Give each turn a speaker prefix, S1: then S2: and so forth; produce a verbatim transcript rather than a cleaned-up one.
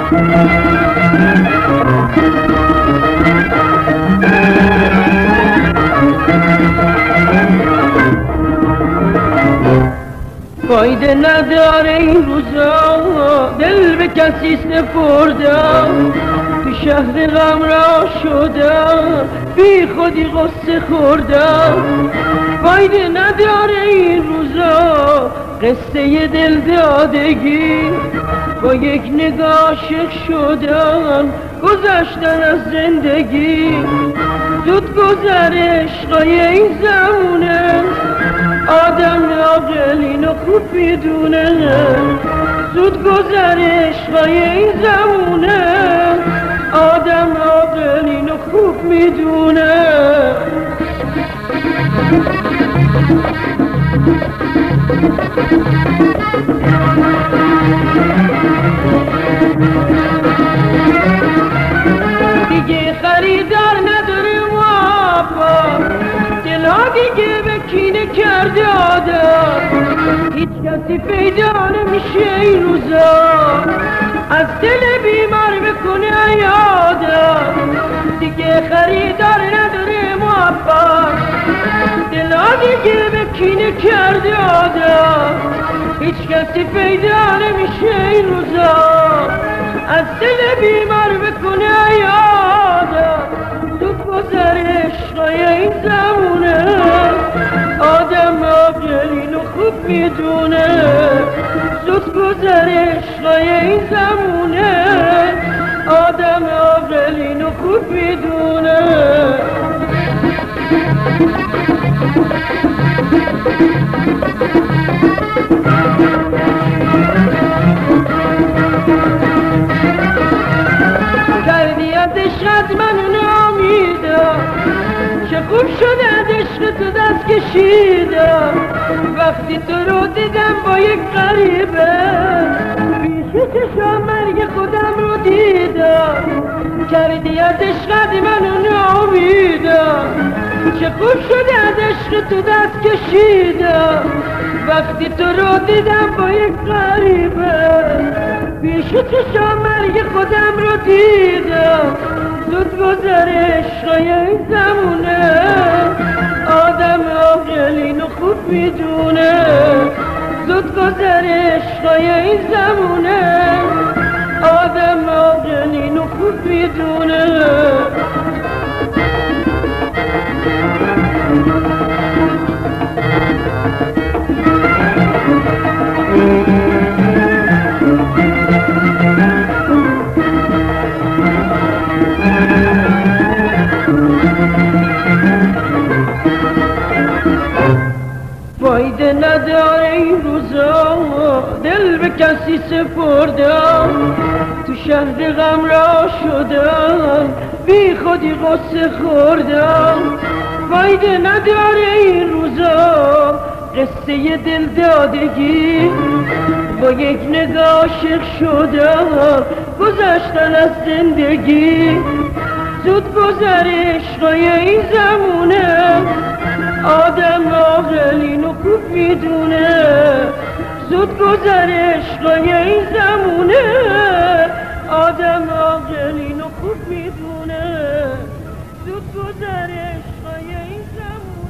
S1: فایده نداره این روزا دل به کسی سپردم، تو شهر غم را شدم بی خودی غصه خوردم. فایده نداره این روزا قصه دل دادگی، با یک نگاه عاشق شدن گذشتن از زندگی. زود گذر عشقای این زمونه، آدم عاقل اینو خوب میدونه. زود گذر عشقای این زمونه، آدم عاقل اینو خوب میدونه. دیگه خریدار نداره وفا، دلها دیگه به کینه کرده آدم. هیچ کسی پیدا نمیشه این روزا از دل بیمار بکنه یادم. دیگه خریدار نداره موفق، دلها دیگه به کینه کرده آدم. هیچ کسی پیدا نمیشه این روزا از دل بیمار بکنه یادم. زود گذر عشقای این زمونه، آدم عاقل اینو خوب میدونه. زود گذر عشقای این زمونه، آدم عاقل اینو خوب میدونه. کردی از عشقت من نامیدم، چه خوب شده از عشق تو دست کشیدم. وقتی تو رو دیدم با یک غریبه، پیش چشم مرگ خودم رو دیدم. کردی از عشقت من نامیدم، چه خوب شده از عشق تو دست کشیدم. وقتی تو رو دیدم با یک غریبه، پیش چشم مرگ خودم رو دیدم. زود گذر عشقای این زمونه، آدم عاقل اینو خوب میدونه. زود گذر عشقای این زمونه، آدم عاقل اینو خوب میدونه. فایده نداره این روزا دل به کسی سپردم، تو شهر غم را شدم بی خودی غصه خوردم. فایده نداره این روزا قصه دل دادگی، با یک نگاه عاشق شدم گذشتن از زندگی. زود گذر عشقای این زمونه، آدم عاقل اینو خوب میدونه. زود گذر عشقای این زمونه، آدم عاقل اینو خوب میدونه. زود گذر عشقای این زمونه.